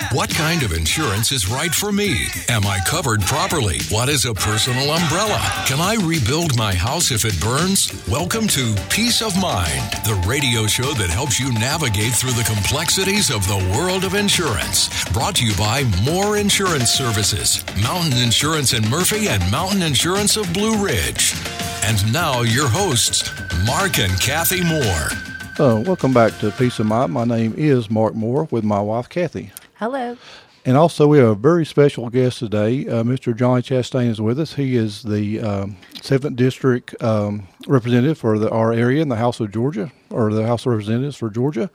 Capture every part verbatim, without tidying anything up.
What kind of insurance is right for me? Am I covered properly? What is a personal umbrella? Can I rebuild my house if it burns? Welcome to Peace of Mind, the radio show that helps you navigate through the complexities of the world of insurance. Brought to you by Moore Insurance Services, Mountain Insurance in Murphy, and Mountain Insurance of Blue Ridge. And now your hosts, Mark and Kathy Moore. Uh, welcome back to Peace of Mind. My name is Mark Moore with my wife, Kathy. Hello. And also we have a very special guest today. Uh, Mister Johnny Chastain is with us. He is the um, seventh District um, representative for the, our area in the House of Georgia, or the House of Representatives for Georgia.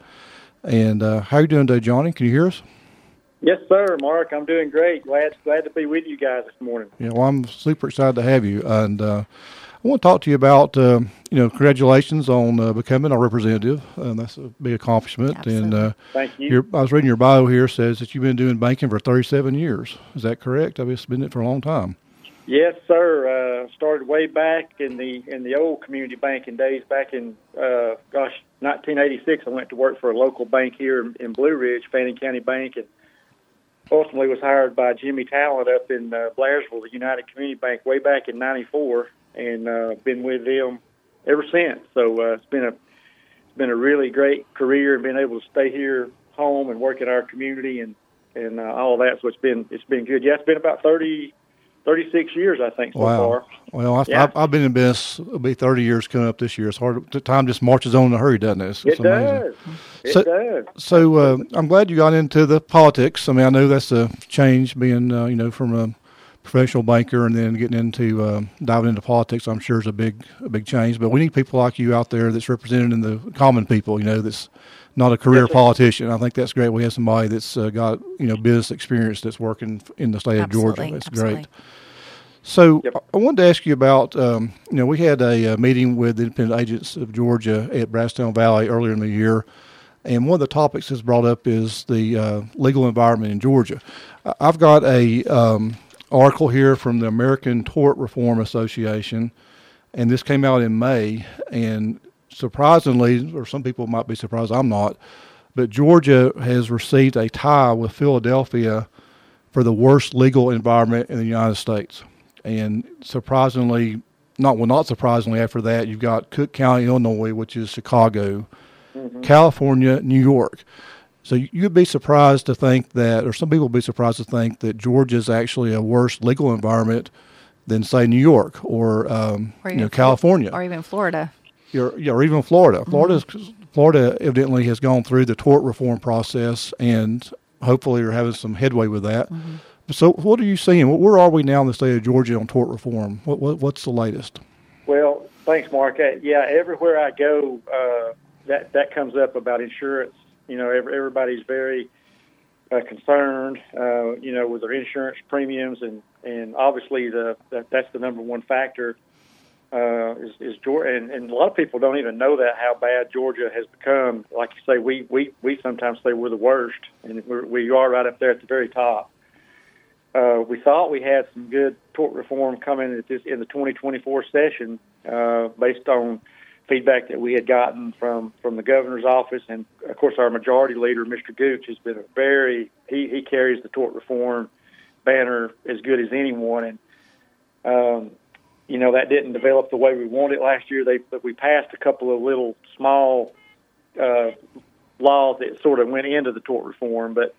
And uh, how are you doing today, Johnny? Can you hear us? Yes, sir, Mark. I'm doing great. Glad glad to be with you guys this morning. Yeah, well, I'm super excited to have you. And uh, I want to talk to you about, uh, you know, congratulations on uh, becoming a representative. Uh, that's a big accomplishment. Absolutely. And uh, Thank you. your, I was reading your bio here, says that you've been doing banking for thirty-seven years. Is that correct? I've been doing it for a long time. Yes, sir. Uh, started way back in the in the old community banking days. Back in uh, gosh, nineteen eighty-six, I went to work for a local bank here in, in Blue Ridge, Fannin County Bank, and ultimately was hired by Jimmy Talent up in uh, Blairsville, the United Community Bank, way back in ninety-four, and uh, been with them ever since. So uh, it's been a it's been a really great career, and being able to stay here home and work in our community and and uh, all of that. So it's been it's been good. Yeah, it's been about thirty, thirty-six years, I think, so wow. far. Well, I, yeah. I've, I've been in business. It'll be thirty years coming up this year. It's hard. The time just marches on in a hurry, doesn't it? It's, It it's amazing. does. It so, does. So uh, I'm glad you got into the politics. I mean, I know that's a change, being uh, you know from a professional banker and then getting into uh, diving into politics. I'm sure is a big a big change. But we need people like you out there that's representing the common people. You know, that's not a career Yes, sir. politician. I think that's great. We have somebody that's uh, got you know business experience that's working in the state Absolutely. of Georgia. That's Absolutely. great. So Yep. I wanted to ask you about, um, you know, we had a, uh meeting with the Independent Agents of Georgia at Brasstown Valley earlier in the year, and one of the topics that's brought up is the uh, legal environment in Georgia. I- I've got a um, article here from the American Tort Reform Association, and this came out in May, and surprisingly, or some people might be surprised, I'm not, but Georgia has received a tie with Philadelphia for the worst legal environment in the United States. And surprisingly, not well, not surprisingly, after that, you've got Cook County, Illinois, which is Chicago, Mm-hmm. California, New York. So you'd be surprised to think that, or some people would be surprised to think that Georgia is actually a worse legal environment than, say, New York or, um, Or you even know, California. Or even Florida. Or, yeah, or even Florida. Florida's, Florida evidently has gone through the tort reform process and hopefully are having some headway with that. Mm-hmm. So what are you seeing? Where are we now in the state of Georgia on tort reform? What, what What's the latest? Well, thanks, Mark. Uh, yeah, everywhere I go, uh, that that comes up about insurance. You know, every, everybody's very uh, concerned. Uh, you know, with their insurance premiums, and, and obviously the that, that's the number one factor. Uh, is, is Georgia, and, and a lot of people don't even know that how bad Georgia has become. Like you say, we we, we sometimes say we're the worst, and we're, we are right up there at the very top. Uh, we thought we had some good tort reform coming at this in the twenty twenty-four session, uh, based on feedback that we had gotten from, from the governor's office, and of course our majority leader, Mister Gooch, has been a very he, he carries the tort reform banner as good as anyone, and um, you know that didn't develop the way we wanted last year. They but we passed a couple of little small uh, laws that sort of went into the tort reform, but.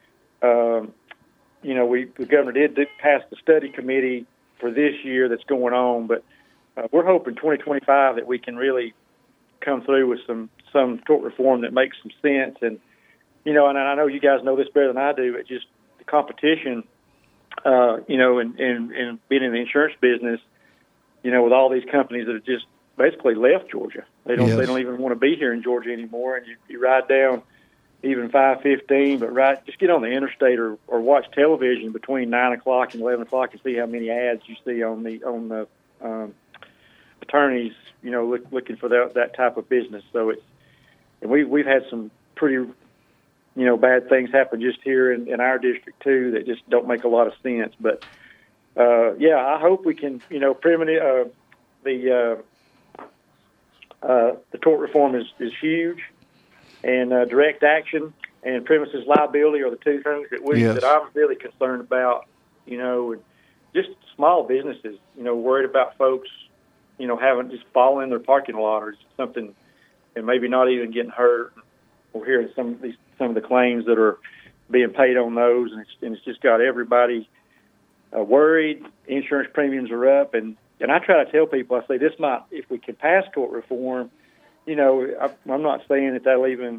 Um, You know, we the governor did, did pass the study committee for this year that's going on, but uh, we're hoping twenty twenty-five that we can really come through with some, some tort reform that makes some sense. And, you know, and I know you guys know this better than I do, it just the competition, uh, you know, and, and, and being in the insurance business, you know, with all these companies that have just basically left Georgia. They don't Yes. they don't even want to be here in Georgia anymore. And you, you ride down even five fifteen, but right, just get on the interstate or, or watch television between nine o'clock and eleven o'clock and see how many ads you see on the on the um, attorneys, you know, look, looking for that that type of business. So it's and we we've had some pretty, you know, bad things happen just here in, in our district too that just don't make a lot of sense. But uh, yeah, I hope we can, you know, permanent uh, the uh, uh, the tort reform is is huge. And uh, direct action and premises liability are the two things that we Yes. that I'm really concerned about. You know, and just small businesses. You know, worried about folks, you know, having just falling in their parking lot or something, and maybe not even getting hurt. We're hearing some of these some of the claims that are being paid on those, and it's, and it's just got everybody uh, worried. Insurance premiums are up, and, and I try to tell people, I say, this might, if we can pass tort reform, you know, I, I'm not saying that that'll even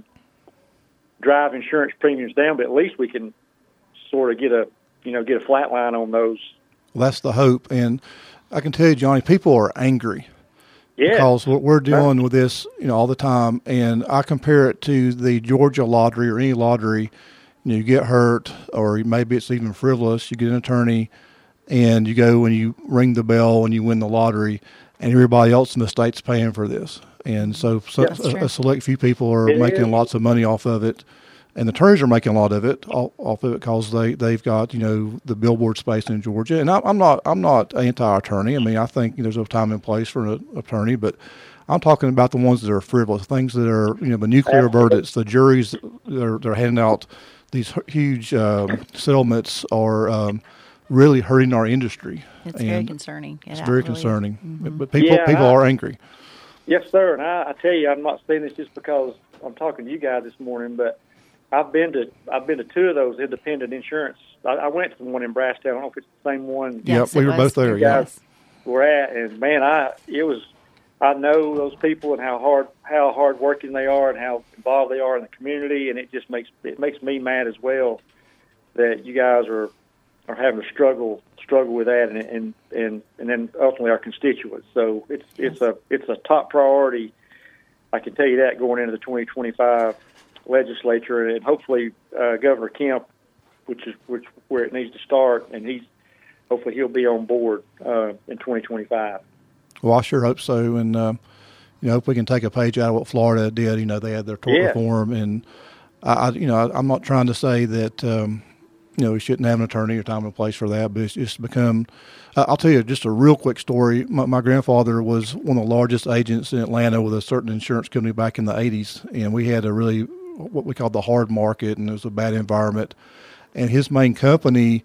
drive insurance premiums down, but at least we can sort of get a, you know, get a flat line on those. Well, that's the hope, and I can tell you, Johnny, people are angry. Yeah. Because what we're dealing with this, you know, all the time, and I compare it to the Georgia lottery or any lottery. You know, you get hurt, or maybe it's even frivolous. You get an attorney, and you go and you ring the bell and you win the lottery, and everybody else in the state's paying for this. And so, so a, a select few people are it making is. lots of money off of it, and the attorneys are making a lot of it off, off of it because they they've got, you know, the billboard space in Georgia. And I, I'm not I'm not anti-attorney. I mean, I think there's a time and place for an attorney, but I'm talking about the ones that are frivolous, things that are, you know, the nuclear verdicts, the juries they're they're handing out these huge um, settlements are um, really hurting our industry. It's and very concerning. Yeah, It's that very really is. concerning. Mm-hmm. But people Yeah, people I- are angry. Yes, sir. And I, I tell you, I'm not saying this just because I'm talking to you guys this morning, but I've been to I've been to two of those independent insurance. I, I went to the one in Brasstown. I don't know if it's the same one Yes, Yep, we it were was. both there. you Yeah. guys were at, and man, I it was. I know those people and how hard how hard working they are and how involved they are in the community, and it just makes it makes me mad as well that you guys are are having to struggle struggle with that, and and and, and then ultimately our constituents. So it's it's a it's a top priority. I can tell you that going into the twenty twenty-five legislature, and hopefully uh, Governor Kemp, which is which where it needs to start, and he's hopefully he'll be on board uh, in twenty twenty-five. Well, I sure hope so, and uh, you know, hope we can take a page out of what Florida did. You know, they had their tort Yeah. reform, and I, I, you know, I, I'm not trying to say that um, you know we shouldn't have an attorney or time and place for that, but it's just become. Uh, I'll tell you just a real quick story. My, my grandfather was one of the largest agents in Atlanta with a certain insurance company back in the eighties, and we had a really what we called the hard market, and it was a bad environment. And his main company,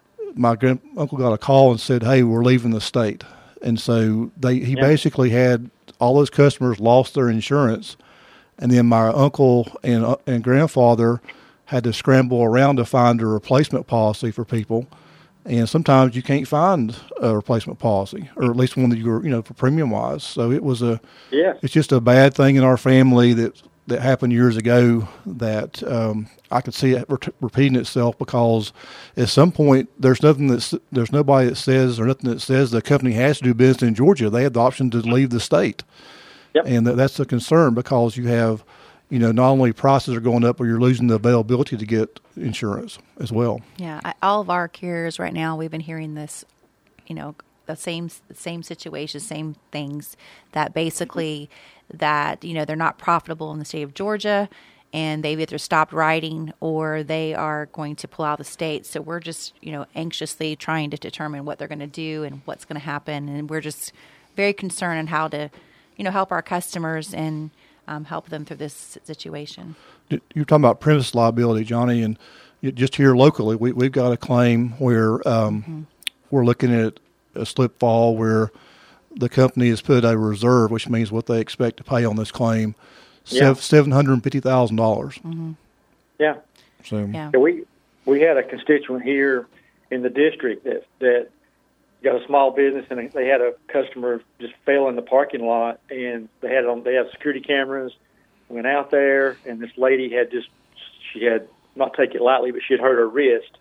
my grand, uncle got a call and said, "Hey, we're leaving the state." And so they he Yeah. basically had all those customers lost their insurance, and then my uncle and uh, and grandfather had to scramble around to find a replacement policy for people. And sometimes you can't find a replacement policy, or at least one that you're, you know, for premium wise. So it was a, Yes. it's just a bad thing in our family that that happened years ago that um, I could see it re- repeating itself, because at some point there's nothing that's there's nobody that says or nothing that says the company has to do business in Georgia. They have the option to leave the state, Yep. and that, that's a concern, because you have, you know, not only prices are going up, but you're losing the availability to get insurance as well. Yeah, I, all of our carriers right now, we've been hearing this, you know, the same the same situation, same things, that basically that, you know, they're not profitable in the state of Georgia, and they've either stopped writing or they are going to pull out of the state. So we're just, you know, anxiously trying to determine what they're going to do and what's going to happen, and we're just very concerned on how to, you know, help our customers and um, help them through this situation. You're talking about premise liability, Johnny, and just here locally, we, we've got a claim where um, mm-hmm. we're looking at a slip fall where the company has put a reserve, which means what they expect to pay on this claim, Yeah. seven hundred fifty thousand dollars. Mm-hmm. Yeah. So Yeah. Yeah, we we had a constituent here in the district that that got a small business, and they had a customer just fell in the parking lot, and they had it on. They had security cameras. Went out there, and this lady had just she had not take it lightly, but she had hurt her wrist.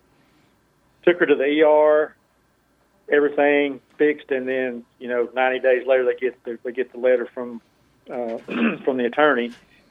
Took her to the E R, everything fixed, and then you know ninety days later they get the, they get the letter from uh, from the attorney,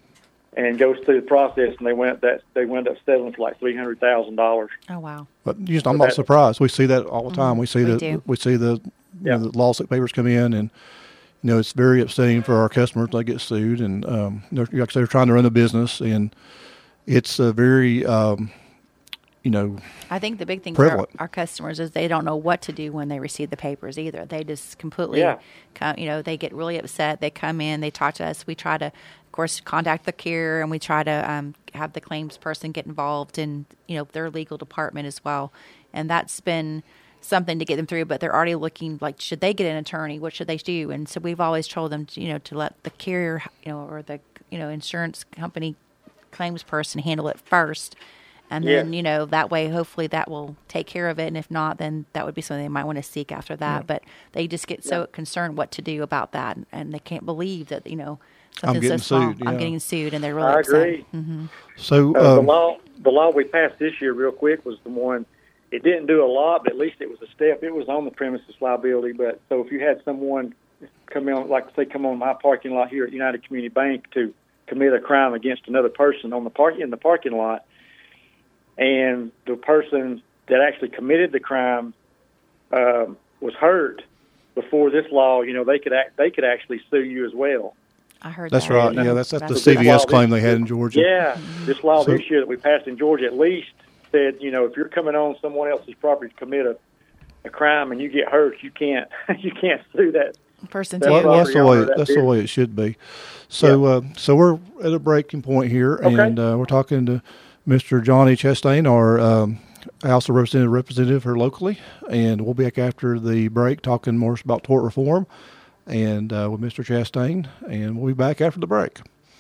and goes through the process, and they went that they went up settling for like three hundred thousand dollars. Oh, wow. But you just, I'm not surprised. We see that all the time. Mm-hmm. We see We the do. we see the, you Yeah. know, the lawsuit papers come in, and you know it's very upsetting for our customers. They get sued, and um, they're like I say, they're trying to run a business, and it's a very um, you know, I think the big thing for our, prevalent. our customers is they don't know what to do when they receive the papers either. They just completely, Yeah. come, you know, they get really upset. They come in, they talk to us. We try to, of course, contact the carrier, and we try to um, have the claims person get involved in, you know, their legal department as well. And that's been something to get them through, but they're already looking like, should they get an attorney? What should they do? And so we've always told them, to, you know, to let the carrier, you know, or the, you know, insurance company claims person handle it first. And Yeah. then, you know, that way, hopefully that will take care of it. And if not, then that would be something they might want to seek after that. Yeah. But they just get so concerned what to do about that. And they can't believe that, you know, I'm something so getting small. sued, I'm yeah. getting sued, and they're really I upset. agree. Mm-hmm. So Uh, the um, law, the law we passed this year, real quick, was the one. It didn't do a lot, but at least it was a step. It was on the premises liability. But so if you had someone come in, like say, come on my parking lot here at United Community Bank to commit a crime against another person on the park in the parking lot, and the person that actually committed the crime um, was hurt before this law, you know, they could act, they could actually sue you as well. I heard that's that. right. Yeah, that's that's the That's C V S law claim this- they had in Georgia. Yeah, this law So- this year that we passed in Georgia at least said, you know, if you're coming on someone else's property to commit a, a crime and you get hurt, you can't you can't sue that. person That's too. Well, what- that's the property way. owner, that That's the did. way it should be. So, uh, so we're at a breaking point here, Okay. and uh, we're talking to Mister Johnny Chastain, our um, House of Representative representative here locally, and we'll be back after the break talking more about tort reform, and uh, with Mister Chastain, and we'll be back after the break.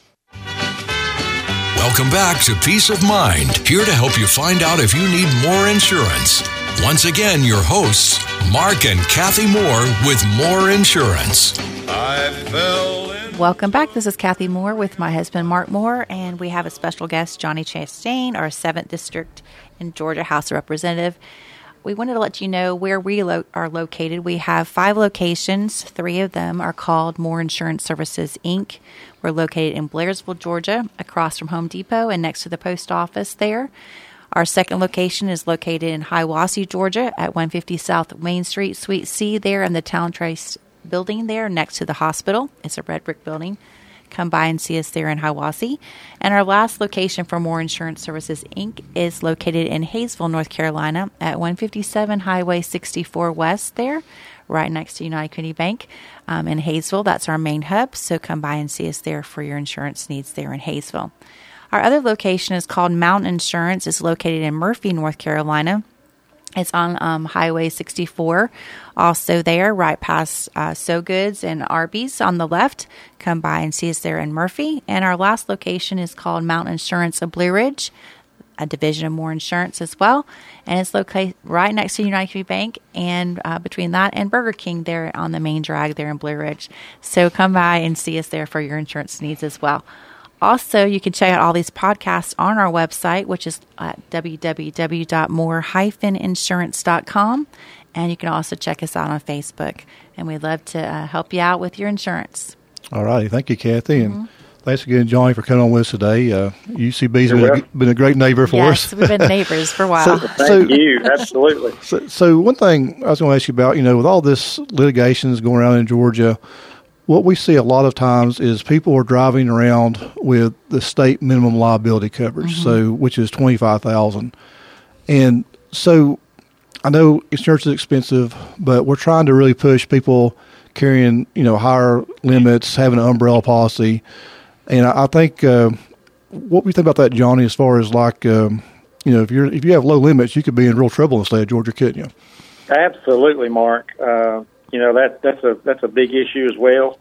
Welcome back to Peace of Mind, here to help you find out if you need more insurance. Once again, your hosts, Mark and Kathy Moore with More Insurance. I fell in. Welcome back. This is Kathy Moore with my husband, Mark Moore, and we have a special guest, Johnny Chastain, our seventh District in Georgia House of Representative. We wanted to let you know where we lo- are located. We have five locations. Three of them are called More Insurance Services, Incorporated. We're located in Blairsville, Georgia, across from Home Depot and next to the post office there. Our second location is located in Hiawassee, Georgia, at one fifty South Main Street, Suite C, there in the Town Trace building there next to the hospital. It's a red brick building. Come by and see us there in Hiawassee. And our last location for More Insurance Services, Incorporated is located in Hayesville, North Carolina, at one fifty-seven Highway sixty-four West there, right next to United Community Bank um, in Hayesville. That's our main hub, so come by and see us there for your insurance needs there in Hayesville. Our other location is called Mountain Insurance. It's located in Murphy, North Carolina. It's on um, Highway sixty-four, also there, right past uh, So Goods and Arby's on the left. Come by and see us there in Murphy. And our last location is called Mountain Insurance of Blue Ridge, a division of More Insurance as well. And it's located right next to United Community Bank, and uh, between that and Burger King there on the main drag there in Blue Ridge. So come by and see us there for your insurance needs as well. Also, you can check out all these podcasts on our website, which is at w w w dot more dash insurance dot com. And you can also check us out on Facebook. And we'd love to uh, help you out with your insurance. All righty, thank you, Kathy, and Mm-hmm. thanks again, Johnny, for coming on with us today. Uh, U C B's You're been a, welcome. been a great neighbor for yes, us. we've been neighbors for a while. So- Thank you. Absolutely. So, so one thing I was going to ask you about, you know, with all this litigations going around in Georgia, what we see a lot of times is people are driving around with the state minimum liability coverage, Mm-hmm. so which is twenty-five thousand dollars. And so I know insurance is expensive, but we're trying to really push people carrying, you know, higher limits, having an umbrella policy. And I, I think uh, what we think about that, Johnny, as far as like, um, you know, if you're if you have low limits, you could be in real trouble in the state of Georgia, couldn't you? Absolutely, Mark. Uh, you know that that's a that's a big issue as well.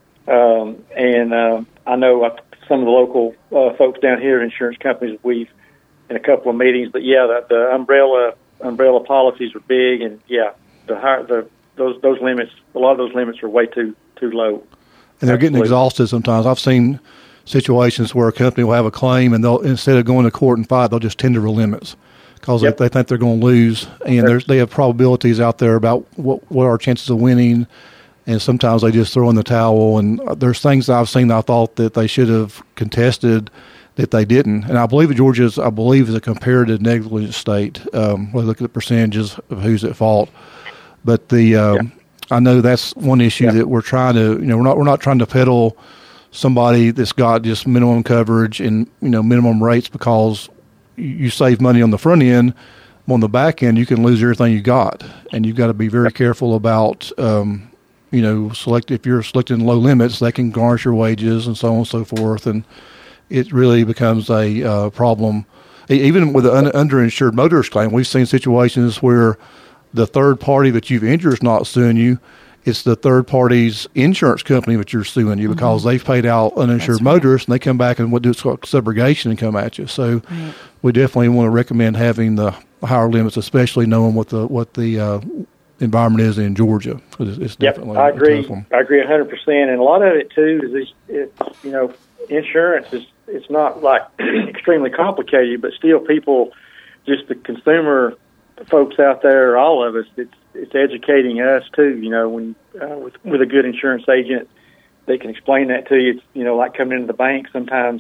Um, and uh, I know uh, some of the local uh, folks down here, insurance companies, we've in a couple of meetings. But yeah, the, the umbrella umbrella policies are big, and yeah, the higher the those those limits, a lot of those limits are way too too low. And they're getting Absolutely. exhausted sometimes. I've seen situations where a company will have a claim, and they'll instead of going to court and fight, they'll just tender the limits because Yep. they, they think they're going to lose. And there's, they have probabilities out there about what what are our chances of winning. And sometimes they just throw in the towel. And there's things that I've seen that I thought that they should have contested that they didn't. And I believe that Georgia is, I believe, is a comparative negligence state. Um, when we look at the percentages of who's at fault. But the um, Yeah. I know that's one issue Yeah. that we're trying to, you know, we're not we're not trying to peddle somebody that's got just minimum coverage and, you know, minimum rates because you save money on the front end. On the back end, you can lose everything you got, and you've got to be very careful about, um, you know, select if you're selecting low limits, they can garnish your wages and so on and so forth, and it really becomes a uh, problem. Even with an underinsured motorist claim, we've seen situations where the third party that you've injured is not suing you. It's the third party's insurance company that you're suing you because mm-hmm. they've paid out uninsured right. motorists, and they come back and what do it's called subrogation and come at you. So right. we definitely want to recommend having the higher limits, especially knowing what the what the uh, environment is in Georgia. It's, it's yep, definitely I agree. A tough one. I agree one hundred percent. And a lot of it too is it's, it's you know insurance is it's not like extremely complicated, but still people, just the consumer folks out there, all of us, it's it's educating us too. You know, when uh, with with a good insurance agent, they can explain that to you. It's, you know, like coming into the bank. Sometimes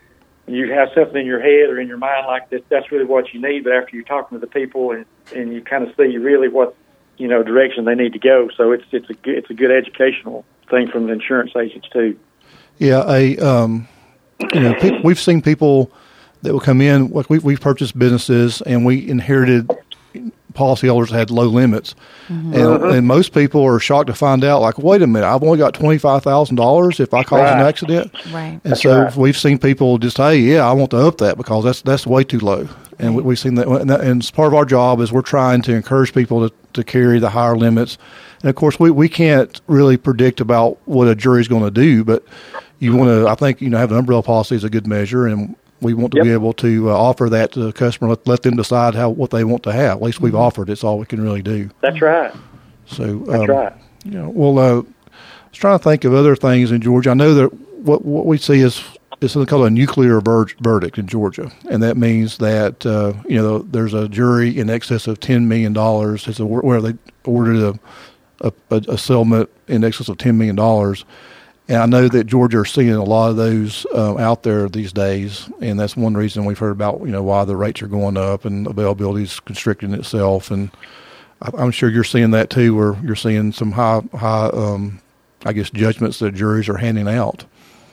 you have something in your head or in your mind like that. That's really what you need. But after you're talking to the people and, and you kind of see really what you know direction they need to go. So it's it's a good, it's a good educational thing from the insurance agents too. Yeah, a um, you know, people, we've seen people that will come in. Like we we've purchased businesses and we inherited policyholders that had low limits, mm-hmm. and, uh-huh. and most people are shocked to find out. Like, wait a minute, I've only got twenty five thousand dollars if I cause right. an accident. Right. And that's so right. we've seen people just say, "Yeah, I want to up that because that's that's way too low." And right. we, we've seen that, and, that, and it's part of our job is we're trying to encourage people to, to carry the higher limits. And of course, we, we can't really predict about what a jury's going to do, but you want to. I think you know have an umbrella policy is a good measure, and we want to yep. be able to uh, offer that to the customer. Let, let them decide how what they want to have. At least we've mm-hmm. offered. It's all we can really do. That's right. So um, that's right. You know, well, uh, I was trying to think of other things in Georgia. I know that what what we see is is something called a nuclear ver- verdict in Georgia, and that means that uh, you know there's a jury in excess of ten million dollars. It's a where they ordered a, a a settlement in excess of ten million dollars. And I know that Georgia are seeing a lot of those uh, out there these days, and that's one reason we've heard about, you know, why the rates are going up and availability is constricting itself. And I, I'm sure you're seeing that too, where you're seeing some high, high, um, I guess, judgments that juries are handing out.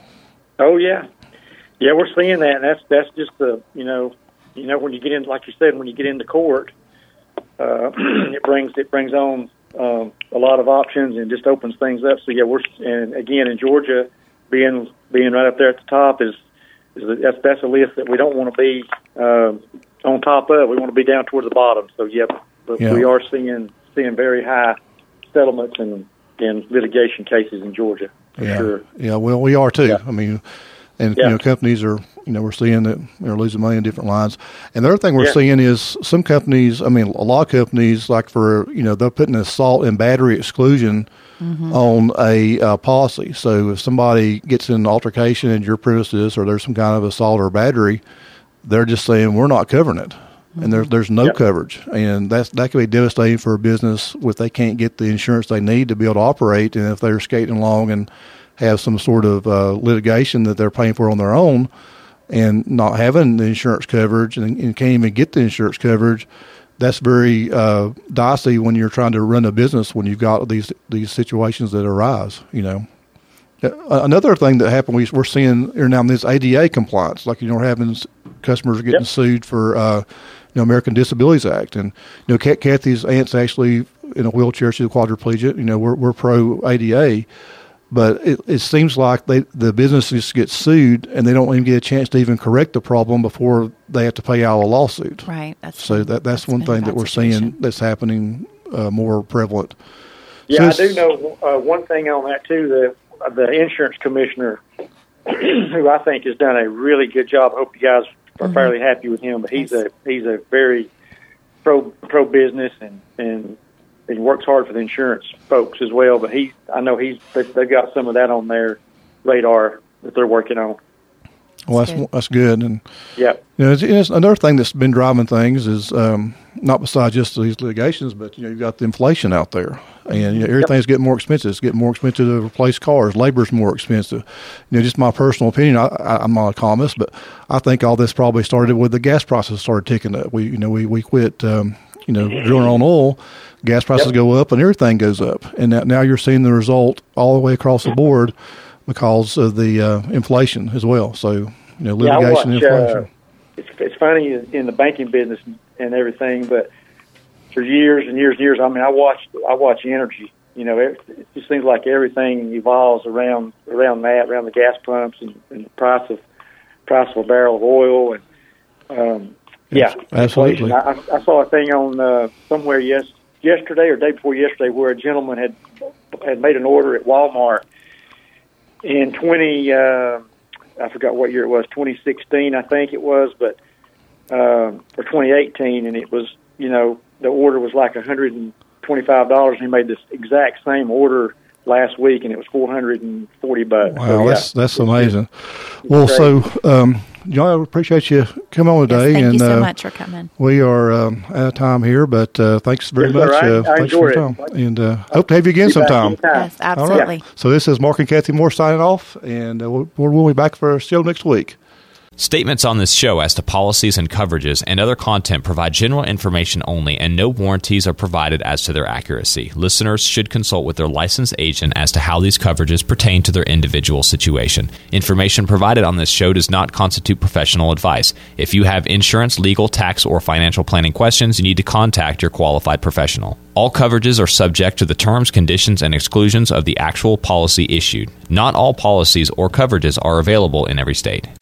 Oh yeah, yeah, we're seeing that, and that's that's just the you know, you know, when you get in, like you said, when you get into court, uh, it brings it brings on. Um, a lot of options and just opens things up. So yeah, we're and again in Georgia, being being right up there at the top is is a, that's that's a list that we don't want to be uh, on top of. We want to be down towards the bottom. So yeah, but yeah. we are seeing seeing very high settlements and in litigation cases in Georgia for yeah. sure. Yeah, well, we are too. Yeah. I mean, and yeah. you know, companies are. You know, we're seeing that they're losing money in different lines. And the other thing we're yeah. seeing is some companies, I mean, a lot of companies, like for, you know, they're putting assault and battery exclusion mm-hmm. on a uh, policy. So if somebody gets in an altercation in your premises or there's some kind of assault or battery, they're just saying, we're not covering it. Mm-hmm. And there, there's no yep. coverage. And that's, that can be devastating for a business if they can't get the insurance they need to be able to operate. And if they're skating along and have some sort of uh, litigation that they're paying for on their own, and not having the insurance coverage and, and can't even get the insurance coverage, that's very uh, dicey when you're trying to run a business when you've got these these situations that arise, you know. Another thing that happened, we, we're seeing here now is A D A compliance. Like, you know, we're having customers getting yep. sued for, uh, you know, American Disabilities Act. And, you know, Kathy's aunt's actually in a wheelchair. She's a quadriplegic. You know, we're, we're pro-A D A. But it, it seems like they, the businesses get sued and they don't even get a chance to even correct the problem before they have to pay out a lawsuit. Right. That's so that that's, that's one thing that we're situation. seeing that's happening uh, more prevalent. Yeah, so I do know uh, one thing on that too. The the insurance commissioner, who I think has done a really good job. I hope you guys are mm-hmm. fairly happy with him. But he's yes. a he's a very pro pro business and and. He works hard for the insurance folks as well, but he, I know he's, they've got some of that on their radar that they're working on. Well, that's good. that's good, and yeah, you know, it's, it's another thing that's been driving things is um, not besides just these litigations, but you know, you've got the inflation out there, and you know, everything's yep. getting more expensive. It's getting more expensive to replace cars. Labor's more expensive. You know, just my personal opinion. I, I, I'm not an economist, but I think all this probably started with the gas prices started ticking up. We, you know, we we quit, um, you know, drilling on oil. Gas prices yep. go up, and everything goes up, and now, now you're seeing the result all the way across the board because of the uh, inflation as well. So, you know, litigation yeah, I watch, and inflation. Uh, it's, it's funny in the banking business and everything, but for years and years and years, I mean, I watched I watch energy. You know, it, it just seems like everything evolves around around that, around the gas pumps and, and the price of price of a barrel of oil, and um, yeah, absolutely. I, I saw a thing on uh, somewhere yes yesterday or day before yesterday where a gentleman had had made an order at Walmart in twenty. Uh, I forgot what year it was, twenty sixteen, I think it was, but uh, or twenty eighteen, and it was, you know, the order was like one hundred twenty-five dollars. He made this exact same order last week, and it was four hundred forty bucks. Wow, so, yeah. that's that's amazing. Well, so um, John, I appreciate you coming on today. Yes, thank and, you so uh, much for coming. We are um, out of time here, but uh, thanks very Yes, much. sir, I, uh, I thanks for your time, it. and uh, hope to have you again Be back sometime. anytime. Yes, absolutely. So this is Mark and Kathy Moore signing off, and uh, we'll, we'll be back for a show next week. Statements on this show as to policies and coverages and other content provide general information only, and no warranties are provided as to their accuracy. Listeners should consult with their licensed agent as to how these coverages pertain to their individual situation. Information provided on this show does not constitute professional advice. If you have insurance, legal, tax, or financial planning questions, you need to contact your qualified professional. All coverages are subject to the terms, conditions, and exclusions of the actual policy issued. Not all policies or coverages are available in every state.